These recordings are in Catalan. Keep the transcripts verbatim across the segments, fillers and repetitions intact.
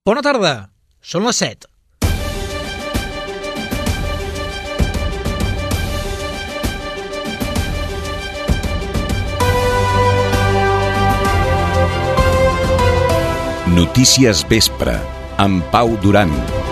Bona tarda, són les set. Notícies Vespre, amb Pau Duran.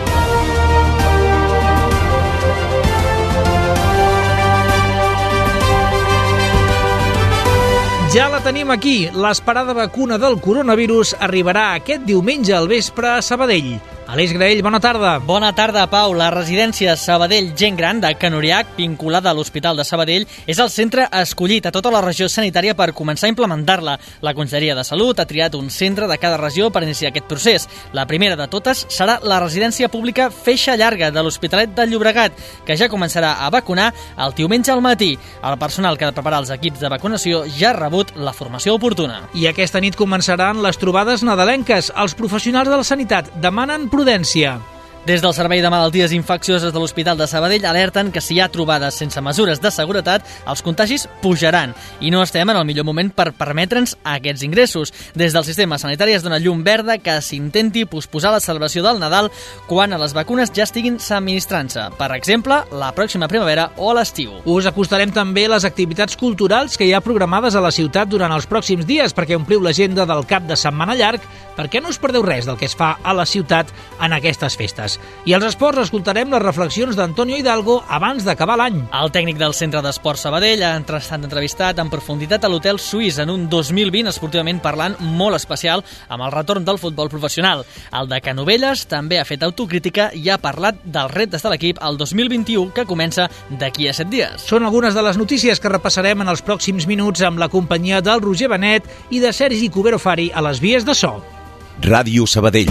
Ja la tenim aquí. L'esperada vacuna del coronavirus arribarà aquest diumenge al vespre a Sabadell. Aleix Graell, bona tarda. Bona tarda, Pau. La residència Sabadell Gent Gran de Can Uriach, vinculada a l'Hospital de Sabadell, és el centre escollit a tota la regió sanitària per començar a implementar-la. La Conselleria de Salut ha triat un centre de cada regió per iniciar aquest procés. La primera de totes serà la residència pública Feixa Llarga de l'Hospitalet de Llobregat, que ja començarà a vacunar el diumenge al matí. El personal que ha de preparar els equips de vacunació ja ha rebut la formació oportuna. I aquesta nit començaran les trobades nadalenques. Els professionals de la sanitat demanen prudència. Des del Servei de Malalties Infeccioses de l'Hospital de Sabadell alerten que si hi ha trobades sense mesures de seguretat, els contagis pujaran i no estem en el millor moment per permetre'ns aquests ingressos. Des del sistema sanitari es dona llum verda que s'intenti posposar la celebració del Nadal quan a les vacunes ja estiguin subministrant-se, per exemple, la pròxima primavera o a l'estiu. Us acostarem també les activitats culturals que hi ha programades a la ciutat durant els pròxims dies perquè ompliu l'agenda del cap de setmana llarg, perquè no us perdeu res del que es fa a la ciutat en aquestes festes. I als esports escoltarem les reflexions d'Antonio Hidalgo abans d'acabar l'any. El tècnic del Centre d'Esports Sabadell ha estat entrevistat en profunditat a l'Hotel Suís en un dos mil vint esportivament parlant molt especial amb el retorn del futbol professional. El de Canovelles també ha fet autocrítica i ha parlat dels reptes de l'equip al dos mil vint-i-u que comença d'aquí a set dies. Són algunes de les notícies que repassarem en els pròxims minuts amb la companyia del Roger Benet i de Sergi Cubero Fari a les vies de so. Ràdio Sabadell.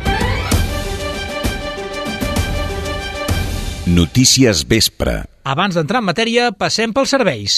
Notícies Vespre. Abans d'entrar en matèria, passem pels serveis.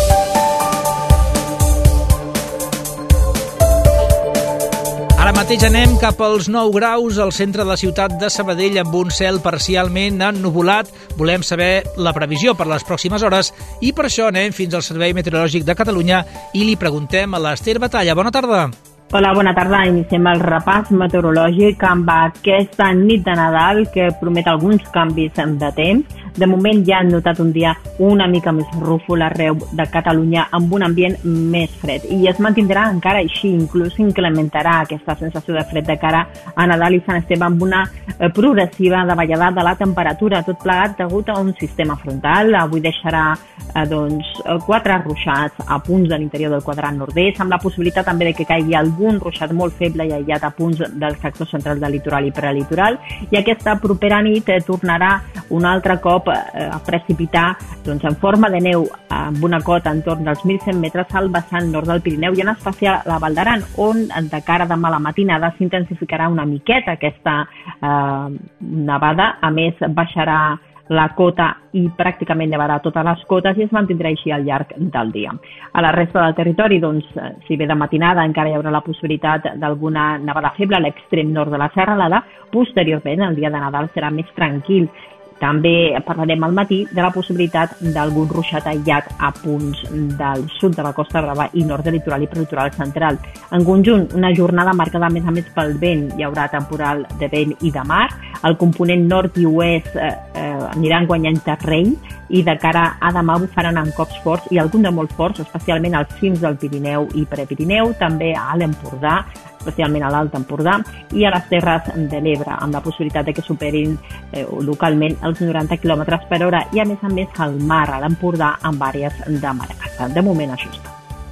Ara mateix anem cap als nou graus al centre de la ciutat de Sabadell amb un cel parcialment ennuvolat. Volem saber la previsió per les pròximes hores i per això anem fins al Servei Meteorològic de Catalunya i li preguntem a l'Ester Batalla. Bona tarda. Hola, bona tarda. Iniciem el repàs meteorològic amb aquesta nit de Nadal que promet alguns canvis de temps. De moment ja han notat un dia una mica més rúfol arreu de Catalunya amb un ambient més fred i es mantindrà encara així, inclús incrementarà aquesta sensació de fred de cara a Nadal i Sant Esteve amb una progressiva davallada de la temperatura, tot plegat degut a un sistema frontal. Avui deixarà eh, doncs, quatre ruixats a punts de l'interior del quadrant nord-est, amb la possibilitat també de que caigui algun ruixat molt feble i aïllat a punts del sector central del litoral i prelitoral, i aquesta propera nit eh, tornarà un altre cop a precipitar doncs, en forma de neu amb una cota entorn dels mil cent metres al vessant nord del Pirineu i en especial a la Val d'Aran, on de cara a demà a la matinada s'intensificarà una miqueta aquesta eh, nevada. A més, baixarà la cota i pràcticament nevarà totes les cotes i es mantindrà així al llarg del dia. A la resta del territori, doncs, si bé de matinada encara hi haurà la possibilitat d'alguna nevada feble a l'extrem nord de la Serralada, posteriorment el dia de Nadal serà més tranquil. També parlarem al matí de la possibilitat d'algun ruixat aïllat a punts del sud de la Costa Brava i nord del litoral i prelitoral central. En conjunt, una jornada marcada més a més pel vent. Hi haurà temporal de vent i de mar. El component nord i oest eh, eh, aniran guanyant terreny i de cara a demà bufaran en cops forts i algun de molt forts, especialment als cims del Pirineu i Prepirineu, també a l'Empordà, especialment a l'Alt Empordà i a les Terres de l'Ebre, amb la possibilitat de que superin eh, localment els noranta quilòmetres per hora i a més a més al mar, a l'Empordà, amb àrees de marcassa. De moment això està.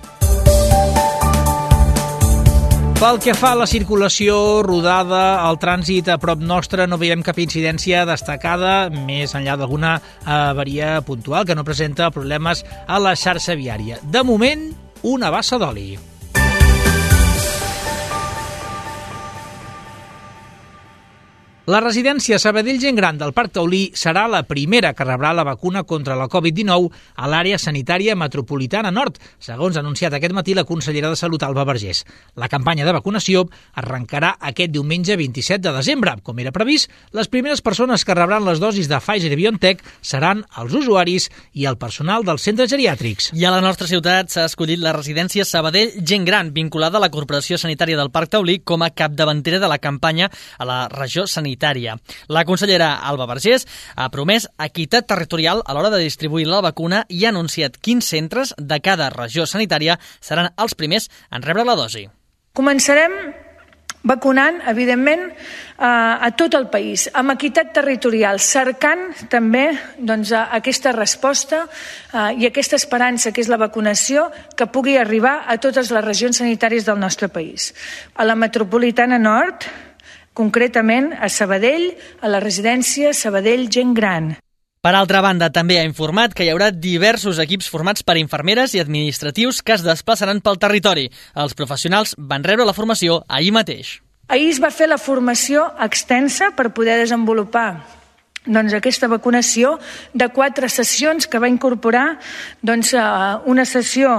Pel que fa a la circulació rodada, al trànsit a prop nostre no veiem cap incidència destacada, més enllà d'alguna avaria puntual que no presenta problemes a la xarxa viària. De moment, una bassa d'oli. La residència Sabadell Gent Gran del Parc Taulí serà la primera que rebrà la vacuna contra la covid dinou a l'àrea sanitària metropolitana nord, segons ha anunciat aquest matí la consellera de Salut, Alba Vergés. La campanya de vacunació arrencarà aquest diumenge vint-i-set de desembre. Com era previst, les primeres persones que rebran les dosis de Pfizer i BioNTech seran els usuaris i el personal dels centres geriàtrics. I a la nostra ciutat s'ha escollit la residència Sabadell Gent Gran, vinculada a la Corporació Sanitària del Parc Taulí com a capdavantera de la campanya a la regió sanitària. La consellera Alba Vergés ha promès equitat territorial a l'hora de distribuir la vacuna i ha anunciat quins centres de cada regió sanitària seran els primers en rebre la dosi. Començarem vacunant, evidentment, a tot el país, amb equitat territorial, cercant també doncs, aquesta resposta i aquesta esperança que és la vacunació que pugui arribar a totes les regions sanitàries del nostre país. A la metropolitana nord, concretament a Sabadell, a la residència Sabadell Gent Gran. Per altra banda, també ha informat que hi haurà diversos equips formats per infermeres i administratius que es desplaçaran pel territori. Els professionals van rebre la formació ahir mateix. Ahir es va fer la formació extensa per poder desenvolupar doncs, aquesta vacunació de quatre sessions que va incorporar doncs, una sessió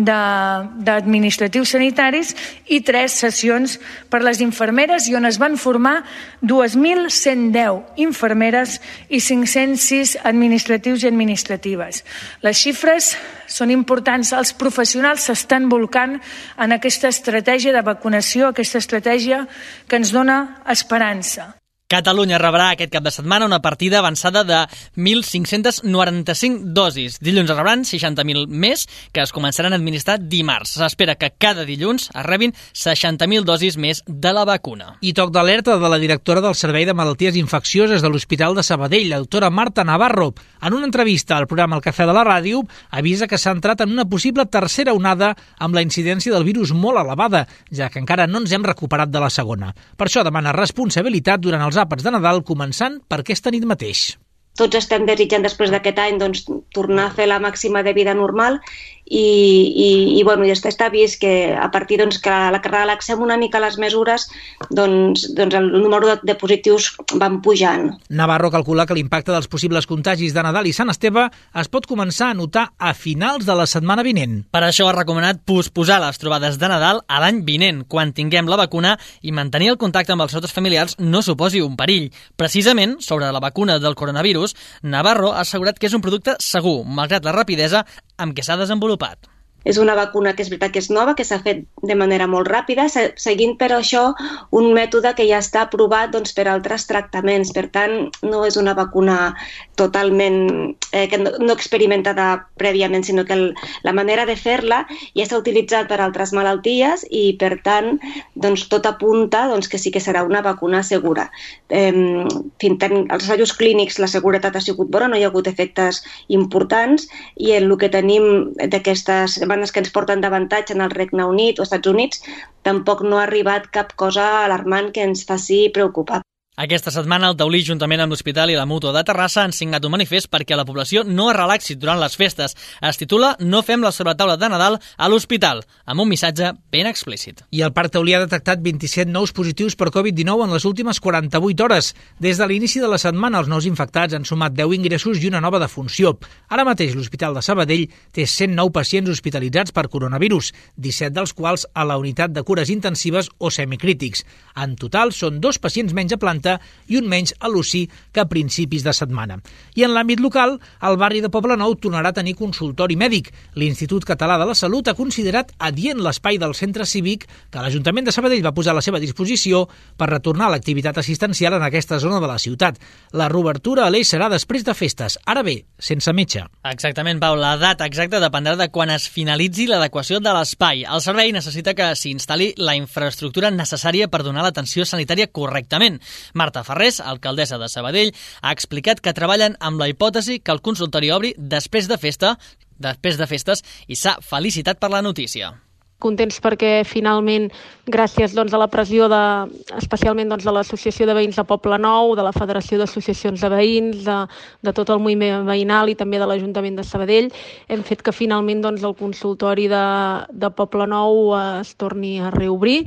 d'administratius sanitaris i tres sessions per les infermeres i on es van formar dos mil cent deu infermeres i cinc-cents sis administratius i administratives. Les xifres són importants. Els professionals s'estan volcant en aquesta estratègia de vacunació, aquesta estratègia que ens dona esperança. Catalunya rebrà aquest cap de setmana una partida avançada de mil cinc-cents noranta-cinc dosis. Dilluns es rebran seixanta mil més que es començaran a administrar dimarts. S'espera que cada dilluns es rebin seixanta mil dosis més de la vacuna. I toc d'alerta de la directora del Servei de Malalties Infeccioses de l'Hospital de Sabadell, la doctora Marta Navarro. En una entrevista al programa El Cafè de la Ràdio, avisa que s'ha entrat en una possible tercera onada amb la incidència del virus molt elevada, ja que encara no ens hem recuperat de la segona. Per això demana responsabilitat durant els àpats de Nadal, començant per aquesta nit mateix. Tots estem desitjant després d'aquest any doncs, tornar a fer la màxima de vida normal i, i, i, bueno, i està vist que a partir doncs, que, la, que relaxem una mica les mesures doncs, doncs el número de, de positius van pujant. Navarro calcula que l'impacte dels possibles contagis de Nadal i Sant Esteve es pot començar a notar a finals de la setmana vinent. Per això ha recomanat posposar les trobades de Nadal a l'any vinent, quan tinguem la vacuna, i mantenir el contacte amb els nostres familiars no suposi un perill. Precisament, sobre la vacuna del coronavirus, Navarro ha assegurat que és un producte segur, malgrat la rapidesa amb què s'ha desenvolupat. És una vacuna que és veritat que és nova, que s'ha fet de manera molt ràpida, seguint per això un mètode que ja està aprovat doncs, per altres tractaments. Per tant, no és una vacuna totalment eh, que no, no experimentada prèviament, sinó que el, la manera de fer-la ja s'ha utilitzat per altres malalties i, per tant, doncs, tot apunta doncs, que sí que serà una vacuna segura. Eh, fins als assajos clínics la seguretat ha sigut bona, no hi ha hagut efectes importants i el que tenim d'aquestes que ens porten d'avantatge en el Regne Unit o Estats Units, tampoc no ha arribat cap cosa alarmant que ens faci preocupar. Aquesta setmana el Taulí, juntament amb l'Hospital i la Mútua de Terrassa, han signat un manifest perquè la població no es relaxi durant les festes. Es titula No fem la sobretaula de Nadal a l'hospital, amb un missatge ben explícit. I el Parc Taulí ha detectat vint-i-set nous positius per covid dinou en les últimes quaranta-vuit hores. Des de l'inici de la setmana, els nous infectats han sumat deu ingressos i una nova defunció. Ara mateix l'Hospital de Sabadell té cent nou pacients hospitalitzats per coronavirus, disset dels quals a la unitat de cures intensives o semicrítics. En total, són dos pacients menys a planta i un menys a l'U C I que a principis de setmana. I en l'àmbit local, el barri de Poblenou tornarà a tenir consultori mèdic. L'Institut Català de la Salut ha considerat adient l'espai del centre cívic que l'Ajuntament de Sabadell va posar a la seva disposició per retornar a l'activitat assistencial en aquesta zona de la ciutat. La reobertura a l'eix serà després de festes, ara bé, sense metge. Exactament, Pau. La data exacta dependrà de quan es finalitzi l'adequació de l'espai. El servei necessita que s'instal·li la infraestructura necessària per donar l'atenció sanitària correctament. Marta Ferrés, alcaldessa de Sabadell, ha explicat que treballen amb la hipòtesi que el consultori obri després de festa, després de festes i s'ha felicitat per la notícia. Contents perquè finalment, gràcies doncs, a la pressió de, especialment doncs, de l'Associació de Veïns de Poblenou, de la Federació d'Associacions de Veïns, de, de tot el moviment veïnal i també de l'Ajuntament de Sabadell, hem fet que finalment doncs, el consultori de, de Poblenou es torni a reobrir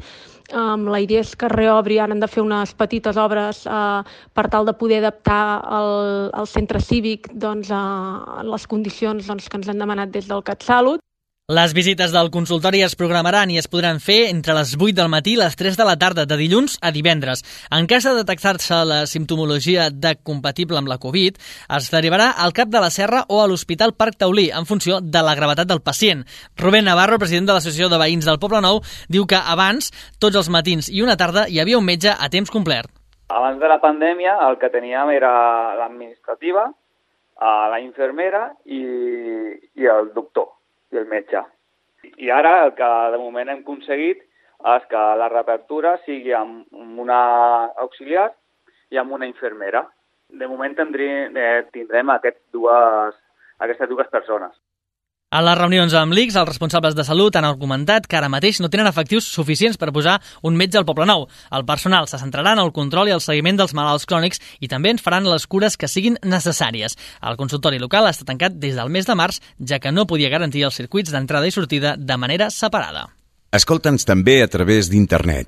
Um, la idea és que reobri, ara han de fer unes petites obres uh, per tal de poder adaptar el, el centre cívic doncs, a les condicions doncs, que ens han demanat des del CatSalut. Les visites del consultori es programaran i es podran fer entre les vuit del matí i les tres de la tarda, de dilluns a divendres. En cas de detectar-se la simptomologia de compatible amb la Covid, es derivarà al Cap de la Serra o a l'Hospital Parc Taulí, en funció de la gravetat del pacient. Rubén Navarro, president de l'Associació de Veïns del Poblenou, diu que abans, tots els matins i una tarda, hi havia un metge a temps complet. Abans de la pandèmia, el que teníem era l'administrativa, la infermera i, i el doctor. I el metge. I ara el que de moment hem aconseguit és que la reapertura sigui amb una auxiliar i amb una infermera. De moment tindrem, eh, tindrem aquest dues, aquestes dues persones. A les reunions amb l'I C S, els responsables de salut han argumentat que ara mateix no tenen efectius suficients per posar un metge al Poblenou. El personal se centrarà en el control i el seguiment dels malalts crònics i també en faran les cures que siguin necessàries. El consultori local està tancat des del mes de març, ja que no podia garantir els circuits d'entrada i sortida de manera separada. Escolta'ns també a través d'internet.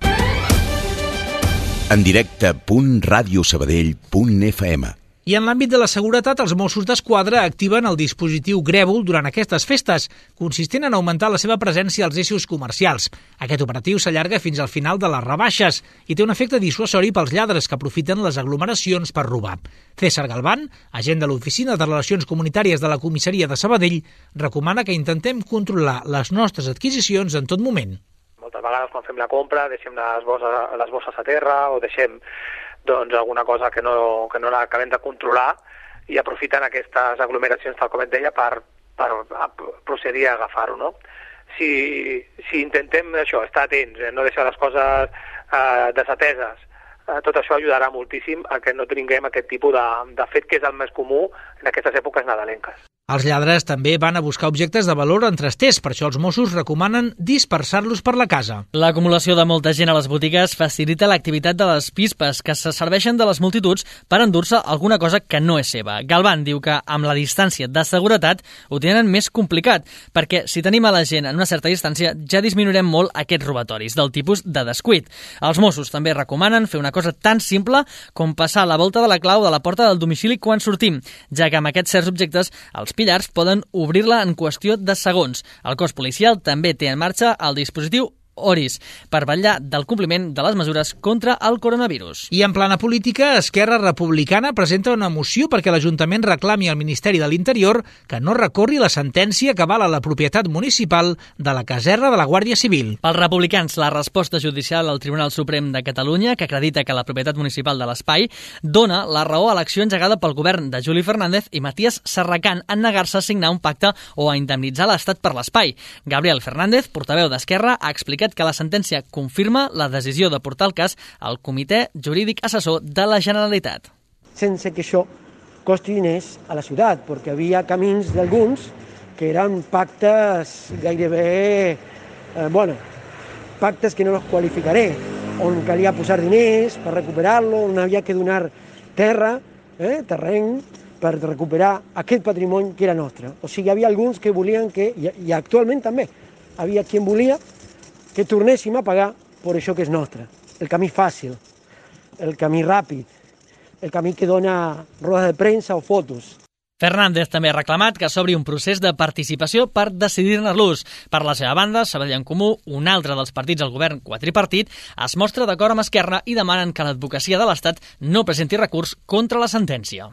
En directe punt radiosabadell punt f m. I en l'àmbit de la seguretat, els Mossos d'Esquadra activen el dispositiu Grèvol durant aquestes festes, consistent en augmentar la seva presència als eixos comercials. Aquest operatiu s'allarga fins al final de les rebaixes i té un efecte dissuasori pels lladres que aprofiten les aglomeracions per robar. César Galván, agent de l'Oficina de Relacions Comunitàries de la Comissaria de Sabadell, recomana que intentem controlar les nostres adquisicions en tot moment. Moltes vegades quan fem la compra deixem les bosses, les bosses a terra o deixem doncs, alguna cosa que no, que no l'acabem de controlar i aprofiten aquestes aglomeracions, tal com et deia, per, per procedir a agafar-ho, no? Si, si intentem això, estar atents, eh, no deixar les coses eh, desateses, eh, tot això ajudarà moltíssim a que no tinguem aquest tipus de, de fet que és el més comú en aquestes èpoques nadalenques. Els lladres també van a buscar objectes de valor en trasters, per això els Mossos recomanen dispersar-los per la casa. L'acumulació de molta gent a les botigues facilita l'activitat de les pispes, que se serveixen de les multituds per endur-se alguna cosa que no és seva. Galván diu que amb la distància de seguretat ho tenen més complicat, perquè si tenim a la gent en una certa distància ja disminuirem molt aquests robatoris, del tipus de descuit. Els Mossos també recomanen fer una cosa tan simple com passar la volta de la clau de la porta del domicili quan sortim, ja que amb aquests certs objectes els pillars poden obrir-la en qüestió de segons. El cos policial també té en marxa el dispositiu Oris per vetllar del compliment de les mesures contra el coronavirus. I en plana política, Esquerra Republicana presenta una moció perquè l'Ajuntament reclami al Ministeri de l'Interior que no recorri la sentència que avala la propietat municipal de la caserna de la Guàrdia Civil. Pels republicans, la resposta judicial al Tribunal Suprem de Catalunya, que acredita que la propietat municipal de l'espai dona la raó a l'acció engegada pel govern de Juli Fernández i Matías Serracant en negar-se a signar un pacte o a indemnitzar l'Estat per l'espai. Gabriel Fernández, portaveu d'Esquerra, ha explicat que la sentència confirma la decisió de portar el cas al Comitè Jurídic Assessor de la Generalitat. Sense que això costi diners a la ciutat, perquè havia camins d'alguns que eren pactes gairebé, eh, bueno, pactes que no els qualificaré, on calia posar diners per recuperar-lo, on havia que donar terra, eh, terreny, per recuperar aquest patrimoni que era nostre. O sigui, hi havia alguns que volien que, i, i actualment també, havia qui volia que tornéssim a pagar per això que és nostre. El camí fàcil, el camí ràpid, el camí que dona rodes de premsa o fotos. Fernández també ha reclamat que s'obri un procés de participació per decidir-ne l'ús. Per la seva banda, Sabadell en Comú, un altre dels partits del govern quadripartit, es mostra d'acord amb Esquerra i demanen que l'advocacia de l'Estat no presenti recurs contra la sentència.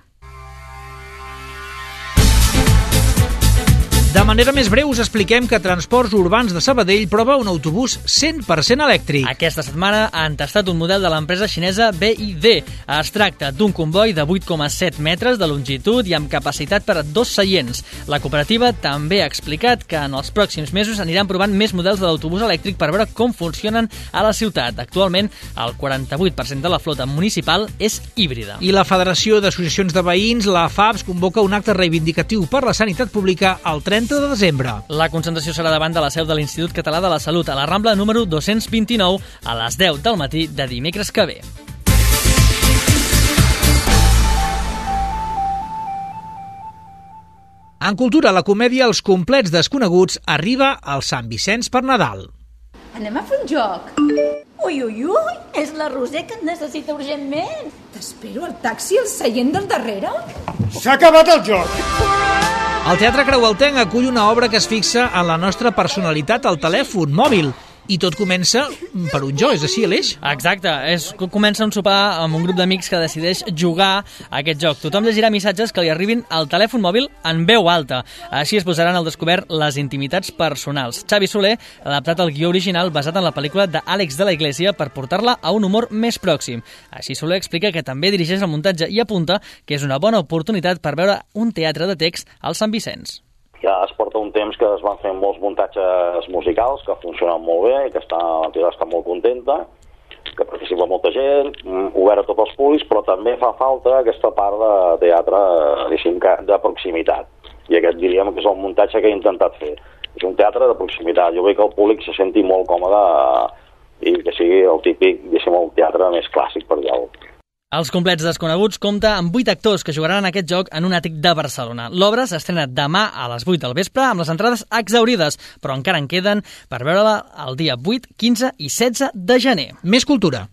De manera més breu us expliquem que Transports Urbans de Sabadell prova un autobús cent per cent elèctric. Aquesta setmana han tastat un model de l'empresa xinesa B I D. Es tracta d'un comboi de vuit coma set metres de longitud i amb capacitat per a dos seients. La cooperativa també ha explicat que en els pròxims mesos aniran provant més models de l'autobús elèctric per veure com funcionen a la ciutat. Actualment, el quaranta-vuit per cent de la flota municipal és híbrida. I la Federació d'Associacions de Veïns, la F A B S, convoca un acte reivindicatiu per la sanitat pública el trenta de desembre. La concentració serà davant de la seu de l'Institut Català de la Salut a la Rambla número dos-cents vint-i-nou a les deu del matí de dimecres que ve. En cultura, la comèdia Els complets desconeguts arriba al Sant Vicenç per Nadal. Anem a fer un joc? Ui, ui, ui, és la Roser que et necessita urgentment. T'espero al taxi al seient del darrere. S'ha acabat el joc. El Teatre Creualtenc acull una obra que es fixa en la nostra personalitat al telèfon mòbil. I tot comença per un jo, és així, Aleix? Exacte, és, comença un sopar amb un grup d'amics que decideix jugar a aquest joc. Tothom llegirà missatges que li arribin al telèfon mòbil en veu alta. Així es posaran al descobert les intimitats personals. Xavi Soler ha adaptat el guió original basat en la pel·lícula d'Àlex de la Iglesia per portar-la a un humor més pròxim. Així Soler explica que també dirigeix el muntatge i apunta que és una bona oportunitat per veure un teatre de text al Sant Vicenç. Ja es porta un temps que es van fer molts muntatges musicals que funcionen molt bé i que està, està molt contenta, que participa molta gent, obert a tots els públics, però també fa falta aquesta part de teatre de proximitat. I aquest diríem que és el muntatge que he intentat fer. És un teatre de proximitat. Jo vull que el públic se senti molt còmode i que sigui el típic, diguéssim, el teatre més clàssic, per dir-ho. Els Complets Desconeguts compta amb vuit actors que jugaran en aquest joc en un àtic de Barcelona. L'obra s'estrena demà a les vuit del vespre amb les entrades exhaurides, però encara en queden per veure-la el dia vuit, quinze i setze de gener. Més cultura.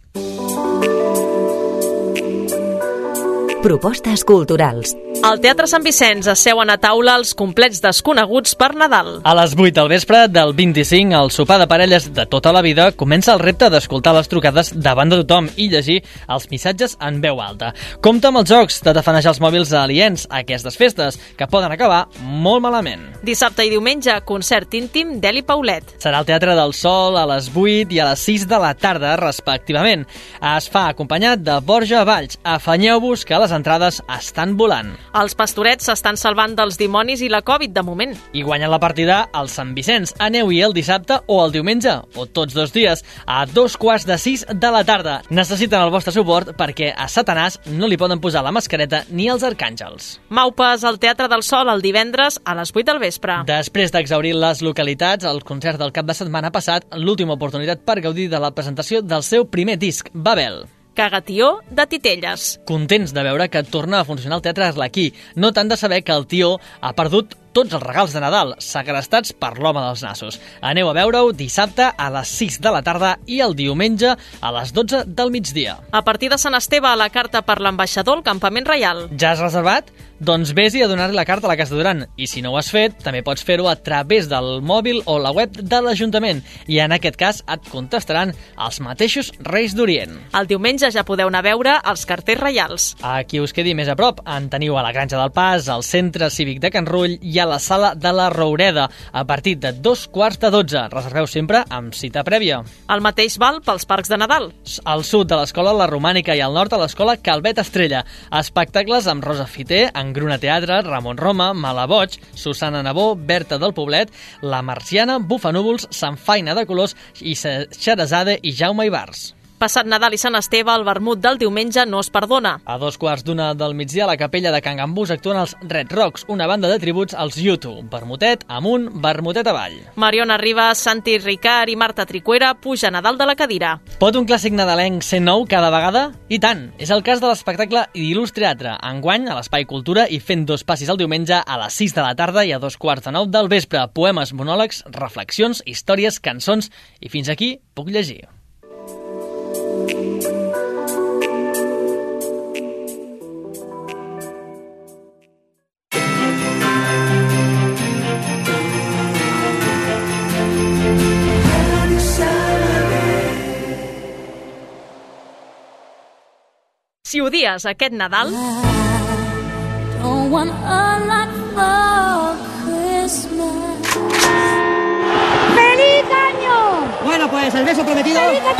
Propostes culturals. Al Teatre Sant Vicenç asseuen a taula els Complets Desconeguts per Nadal. A les vuit del vespre del vint-i-cinc, el sopar de parelles de tota la vida, comença el repte d'escoltar les trucades davant de tothom i llegir els missatges en veu alta. Compte amb els jocs de tafanejar els mòbils aliens a aquestes festes, que poden acabar molt malament. Dissabte i diumenge, concert íntim d'Eli Paulet. Serà al Teatre del Sol a les vuit i a les sis de la tarda, respectivament. Es fa acompanyat de Borja Valls. Afanyeu-vos que les entrades estan volant. Els pastorets s'estan salvant dels dimonis i la Covid de moment. I guanyen la partida al Sant Vicenç. Aneu-hi el dissabte o el diumenge, o tots dos dies, a dos quarts de sis de la tarda. Necessiten el vostre suport perquè a Satanàs no li poden posar la mascareta ni els arcàngels. Maupes al Teatre del Sol el divendres a les vuit del vespre. Després d'exhaurir les localitats, el concert del cap de setmana passat, l'última oportunitat per gaudir de la presentació del seu primer disc, Babel. Cagatió de Titelles. Contents de veure que torna a funcionar el Teatre Arlequí, no tant de saber que el tió ha perdut tots els regals de Nadal, segrestats per l'home dels nassos. Aneu a veure-ho dissabte a les sis de la tarda i el diumenge a les dotze del migdia. A partir de Sant Esteve, a la carta per l'ambaixador al Campament Reial. Ja has reservat? Doncs vés-hi a donar-li la carta a la Casa Duran. I si no ho has fet, també pots fer-ho a través del mòbil o la web de l'Ajuntament. I en aquest cas et contestaran els mateixos Reis d'Orient. El diumenge ja podeu anar a veure els carters reials. A qui us quedi més a prop, en teniu a la Granja del Pas, al Centre Cívic de Can Rull i a la Sala de la Roureda, a partir de dos quarts de dotze. Reserveu sempre amb cita prèvia. El mateix val pels parcs de Nadal. Al sud de l'Escola La Romànica i al nord de l'Escola Calvet Estrella. Espectacles amb Rosa Fiter, Engruna Teatre, Ramon Roma, Malaboig, Susana Nabó, Berta del Poblet, La Marciana, Bufanúvols, Sant Faina de Colors i Xerezade i Jaume Ibars. Passat Nadal i Sant Esteve, el vermut del diumenge no es perdona. A dos quarts d'una del migdia, a la capella de Can Gambús actuen els Red Rocks, una banda de tributs als U dos. Vermutet amunt, vermutet avall. Mariona Ribas, Santi Ricard i Marta Tricuera pugen a dalt de la cadira. Pot un clàssic nadalenc ser nou cada vegada? I tant! És el cas de l'espectacle Idil·lus Teatre, enguany a l'Espai Cultura i fent dos passis al diumenge a les sis de la tarda i a dos quarts de nou del vespre. Poemes, monòlegs, reflexions, històries, cançons i fins aquí puc llegir. Si odies aquest Nadal... ¡Feliz año! Bueno, pues el beso prometido...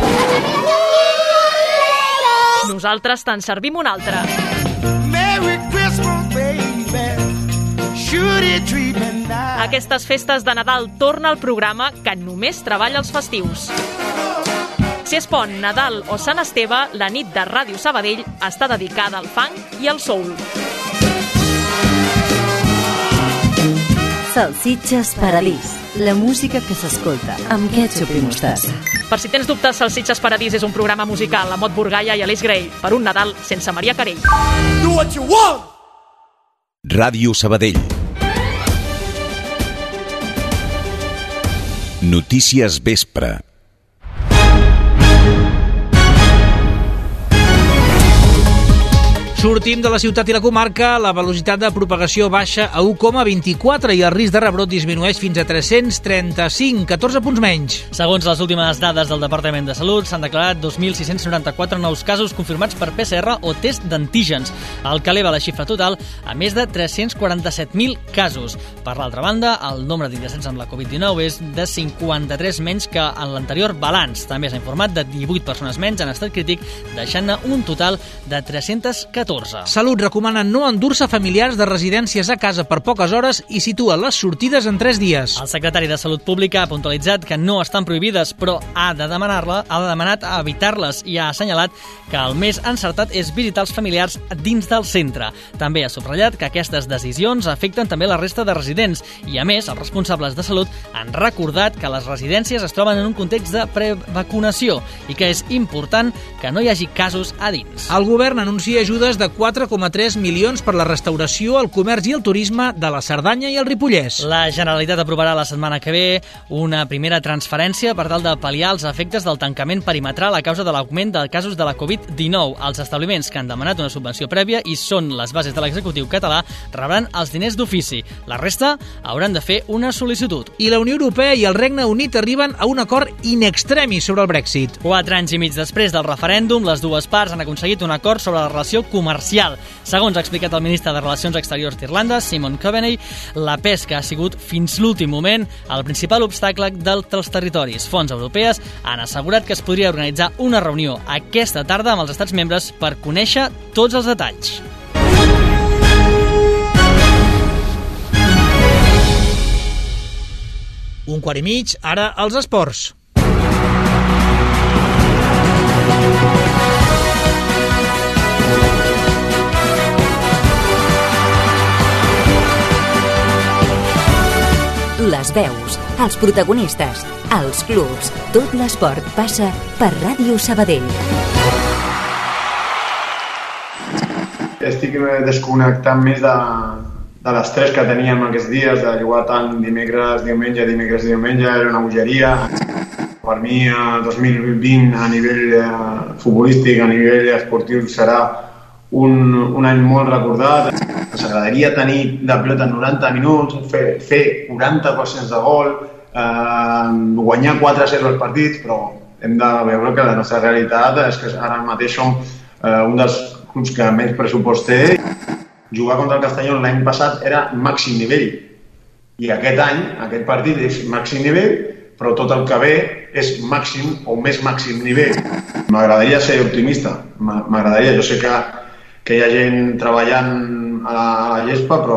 Nosaltres te'n servim un altre. Merry Christmas, baby. Should it treat me nice? Aquestes festes de Nadal torna al programa que només treballa els festius. Si és pont, Nadal o Sant Esteve, la nit de Ràdio Sabadell està dedicada al funk i al soul. Salsitxes Paradís, la música que s'escolta amb ketchup i mostassa. Per si tens dubtes, Salsitxes Paradís és un programa musical amb Mot Burgaia i Alice Gray per un Nadal sense Maria Carell. Do what you want! Ràdio Sabadell. Notícies Vespre. Sortim de la ciutat i la comarca, la velocitat de propagació baixa a u coma vint-i-quatre i el risc de rebrot disminueix fins a tres-cents trenta-cinc, catorze punts menys. Segons les últimes dades del Departament de Salut, s'han declarat dos mil sis-cents noranta-quatre nous casos confirmats per P C R o test d'antígens, el que eleva la xifra total a més de tres-cents quaranta-set mil casos. Per l'altra banda, el nombre d'ingressats amb la covid dinou és de cinquanta-tres menys que en l'anterior balanç. També s'ha informat de divuit persones menys en estat crític, deixant-ne un total de tres-cents catorze. Salut recomana no endur-se familiars de residències a casa per poques hores i situa les sortides en tres dies. El secretari de Salut Pública ha puntualitzat que no estan prohibides, però ha de demanar-la, ha demanat a evitar-les i ha assenyalat que el més encertat és visitar els familiars dins del centre. També ha subratllat que aquestes decisions afecten també la resta de residents i, a més, els responsables de salut han recordat que les residències es troben en un context de prevacunació i que és important que no hi hagi casos a dins. El govern anuncia ajudes de quatre coma tres milions per la restauració, el comerç i el turisme de la Cerdanya i el Ripollès. La Generalitat aprovarà la setmana que ve una primera transferència per tal de pal·liar els efectes del tancament perimetral a causa de l'augment de casos de la covid dinou. Els establiments que han demanat una subvenció prèvia i són les bases de l'executiu català rebran els diners d'ofici. La resta hauran de fer una sol·licitud. I la Unió Europea i el Regne Unit arriben a un acord in extremis sobre el Brexit. Quatre anys i mig després del referèndum, les dues parts han aconseguit un acord sobre la relació comercial. Segons ha explicat el ministre de Relacions Exteriors d'Irlanda, Simon Coveney, la pesca ha sigut fins l'últim moment el principal obstacle dels territoris. Fonts europees han assegurat que es podria organitzar una reunió aquesta tarda amb els estats membres per conèixer tots els detalls. Un quart i mig, ara als esports. Les veus, els protagonistes, els clubs, tot l'esport passa per Ràdio Sabadell. Estic desconnectant més de, de l'estrès que teníem aquests dies, de jugar tant dimecres, diumenge, dimecres, diumenge, era una bogeria. Per mi, el dos mil vint, a nivell eh, futbolístic, a nivell esportiu, serà un, un any molt recordat. Ens agradaria tenir de pilota noranta minuts, fer, fer quaranta ocasions de gol, eh, guanyar quatre a zero els partits, però hem de veure que la nostra realitat és que ara mateix som eh, un dels clubs que menys pressupost té. Jugar contra el Castellón l'any passat era màxim nivell i aquest any, aquest partit és màxim nivell, però tot el que ve és màxim o més màxim nivell. M'agradaria ser optimista, m'agradaria, jo sé que, que hi ha gent treballant a la, a la gespa, però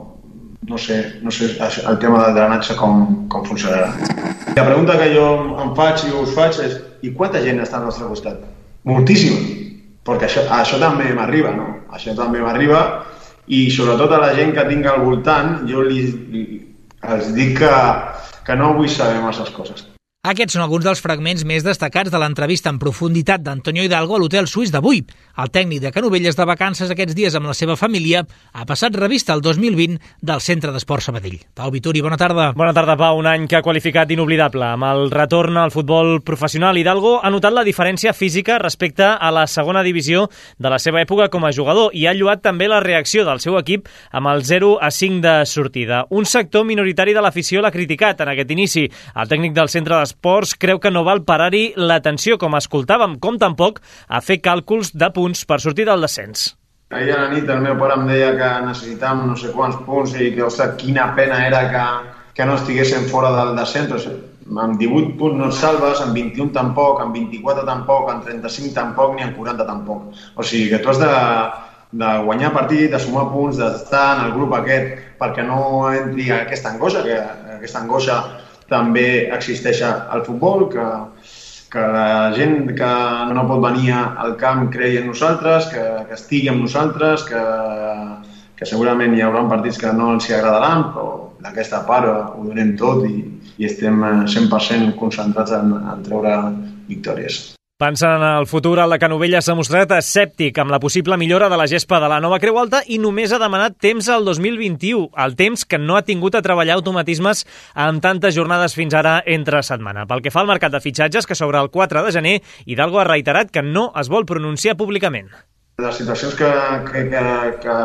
no sé, no sé el tema del drenatge com, com funcionarà. La pregunta que jo em faig i us faig és: i quanta gent està al nostre costat? Moltíssima, perquè això, això també m'arriba, no? Això també m'arriba i sobretot a la gent que tinc al voltant jo li, li, els dic que, que no vull saber masses coses. Aquests són alguns dels fragments més destacats de l'entrevista en profunditat d'Antonio Hidalgo a l'Hotel Suís d'avui. El tècnic de Canovelles de vacances aquests dies amb la seva família ha passat revista el dos mil vint del Centre d'Esport Sabadell. Pau Vituri, bona tarda. Bona tarda, Pau. Un any que ha qualificat d'inoblidable. Amb el retorn al futbol professional, Hidalgo ha notat la diferència física respecte a la segona divisió de la seva època com a jugador i ha lloat també la reacció del seu equip amb el zero a cinc de sortida. Un sector minoritari de l'afició l'ha criticat en aquest inici. El tècnic del Centre d'Esport Esports creu que no val parar-hi l'atenció, com escoltàvem, com tampoc a fer càlculs de punts per sortir del descens. Ahir a la nit el meu pare em deia que necessitàvem no sé quants punts i que, ostres, quina pena era que, que no estiguéssim fora del descens. Amb divuit punts no et salves, amb vint-i-un tampoc, amb vint-i-quatre tampoc, amb trenta-cinc tampoc, ni amb quaranta tampoc. O sigui que tu has de, de guanyar partit, de sumar punts, d'estar en el grup aquest perquè no entri aquesta angoixa, que aquesta angoixa també existeix al futbol, que, que la gent que no pot venir al camp cregui en nosaltres, que, que estigui amb nosaltres, que, que segurament hi haurà partits que no ens hi agradaran, però d'aquesta part ho donem tot i, i estem cent per cent concentrats en, en treure victòries. Pensant en el futur, el de Canovelles s'ha mostrat escèptic amb la possible millora de la gespa de la nova Creu Alta i només ha demanat temps al dos mil vint-i-u, el temps que no ha tingut a treballar automatismes amb tantes jornades fins ara entre setmana. Pel que fa al mercat de fitxatges, que s'obre el quatre de gener, Hidalgo ha reiterat que no es vol pronunciar públicament. Les situacions que, que, que, que,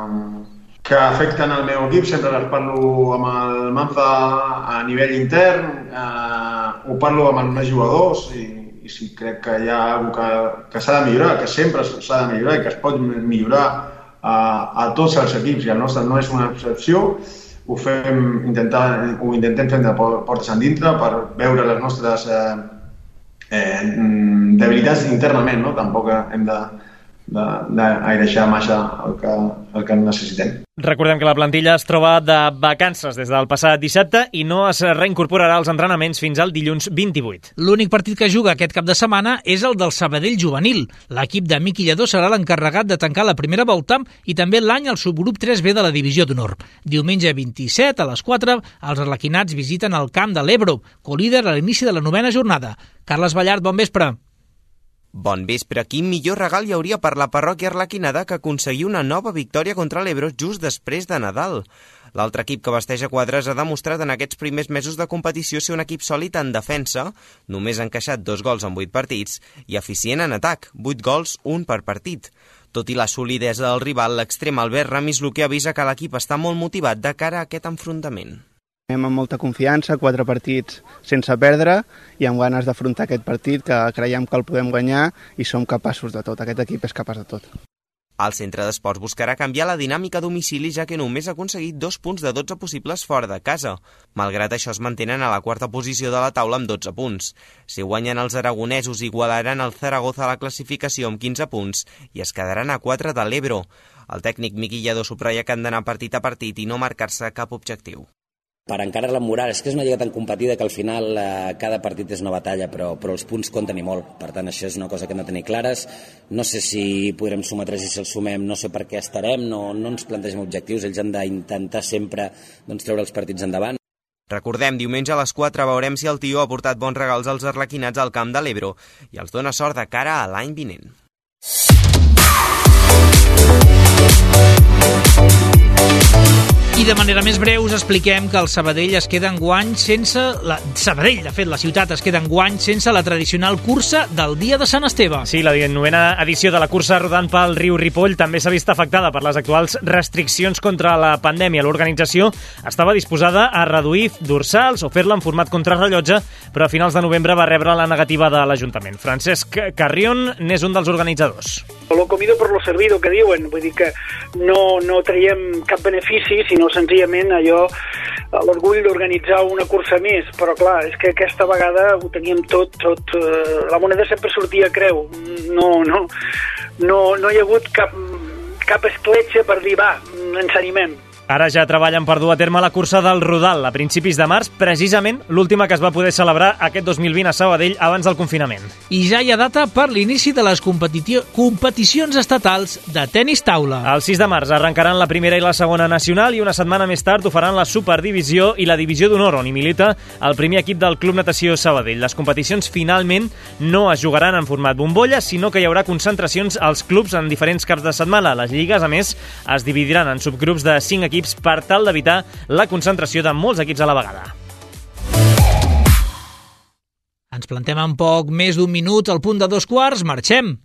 que afecten el meu equip sempre les parlo amb el Manza a nivell intern, eh, ho parlo amb els meus jugadors i, i si crec que hi ha alguna que, que s'ha de millorar, que sempre s'ha de millorar i que es pot millorar a, a tots els equips, i el nostre no és una excepció. Ho fem intentar, ho intentem fer de portes endintre per veure les nostres eh, eh, debilitats internament, no? Tampoc hem de d'airejar massa el que, el que necessitem. Recordem que la plantilla es troba de vacances des del passat dissabte i no es reincorporarà als entrenaments fins al dilluns vint-i-vuit. L'únic partit que juga aquest cap de setmana és el del Sabadell Juvenil. L'equip de Miqui Lledó serà l'encarregat de tancar la primera volta i també l'any al subgrup tres B de la Divisió d'Honor. Diumenge vint-i-set a les quatre, els arlequinats visiten el camp de l'Ebro, colíder a l'inici de la novena jornada. Carles Ballart, bon vespre. Bon vespre. Quin millor regal hi hauria per la parròquia arlequinada que aconseguir una nova victòria contra l'Ebro just després de Nadal. L'altre equip que vesteix a quadres ha demostrat en aquests primers mesos de competició ser un equip sòlid en defensa, només ha encaixat dos gols en vuit partits, i eficient en atac, vuit gols, un per partit. Tot i la solidesa del rival, l'extrem Albert Ramis Luque avisa que l'equip està molt motivat de cara a aquest enfrontament. Anem amb molta confiança, quatre partits sense perdre i amb ganes d'afrontar aquest partit que creiem que el podem guanyar i som capaços de tot. Aquest equip és capaç de tot. El centre d'esports buscarà canviar la dinàmica a domicili ja que només ha aconseguit dos punts de dotze possibles fora de casa. Malgrat això es mantenen a la quarta posició de la taula amb dotze punts. Si guanyen els aragonesos igualaran el Zaragoza a la classificació amb quinze punts i es quedaran a quatre de l'Ebro. El tècnic Miqui Lledó subratlla que han d'anar partit a partit i no marcar-se cap objectiu. Per encara la moral, és que és una lliga tan competida que al final eh, cada partit és una batalla, però, però els punts compten i molt. Per tant, això és una cosa que hem de tenir clares. No sé si podrem sumar tres i si els sumem, no sé per què estarem, no, no ens plantegem objectius, ells han d'intentar sempre doncs, treure els partits endavant. Recordem, diumenge a les quatre veurem si el tio ha portat bons regals als arlequinats al camp de l'Ebro i els dona sort de cara a l'any vinent. I de manera més breu us expliquem que el Sabadell es queda enguany sense... La... Sabadell, de fet, la ciutat es queda enguany sense la tradicional cursa del dia de Sant Esteve. Sí, la novena edició de la cursa rodant pel riu Ripoll també s'ha vist afectada per les actuals restriccions contra la pandèmia. L'organització estava disposada a reduir dorsals o fer-la en format contrarrellotge, però a finals de novembre va rebre la negativa de l'Ajuntament. Francesc Carrion n'és un dels organitzadors. Lo comido por lo servido, que diuen. Vull dir que no, no traiem cap benefici, sinó senzillament allò, l'orgull d'organitzar una cursa més, però clar, és que aquesta vegada ho teníem tot, tot eh, la moneda sempre sortia a creu, no, no, no, no hi ha hagut cap, cap escletxa per dir, va, ens animem. Ara ja treballen per dur a terme la cursa del Rodal a principis de març, precisament l'última que es va poder celebrar aquest dos mil vint a Sabadell abans del confinament. I ja hi ha data per l'inici de les competicions estatals de tenis taula. El sis de març arrencaran la primera i la segona nacional i una setmana més tard ho faran la Superdivisió i la Divisió d'Honor, on hi milita el primer equip del Club Natació Sabadell. Les competicions finalment no es jugaran en format bombolla, sinó que hi haurà concentracions als clubs en diferents caps de setmana. Les lligues, a més, es dividiran en subgrups de cinc equips per tal d'evitar la concentració de molts equips a la vegada. Ens plantem en poc més d'un minut al punt de dos quarts. Marxem!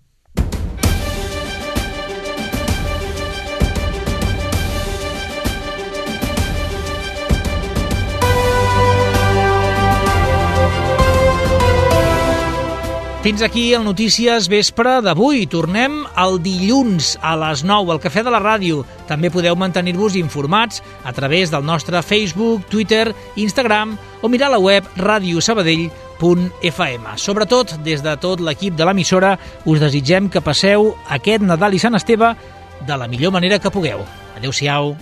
Fins aquí el Notícies Vespre d'avui. Tornem el dilluns a les nou al Cafè de la Ràdio. També podeu mantenir-vos informats a través del nostre Facebook, Twitter, Instagram o mirar la web radio sabadell punt f m. Sobretot, des de tot l'equip de l'emissora, us desitgem que passeu aquest Nadal i Sant Esteve de la millor manera que pugueu. Adéu-siau.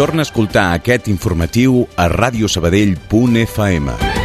Torna a escoltar aquest informatiu a radiosabadell punt f m.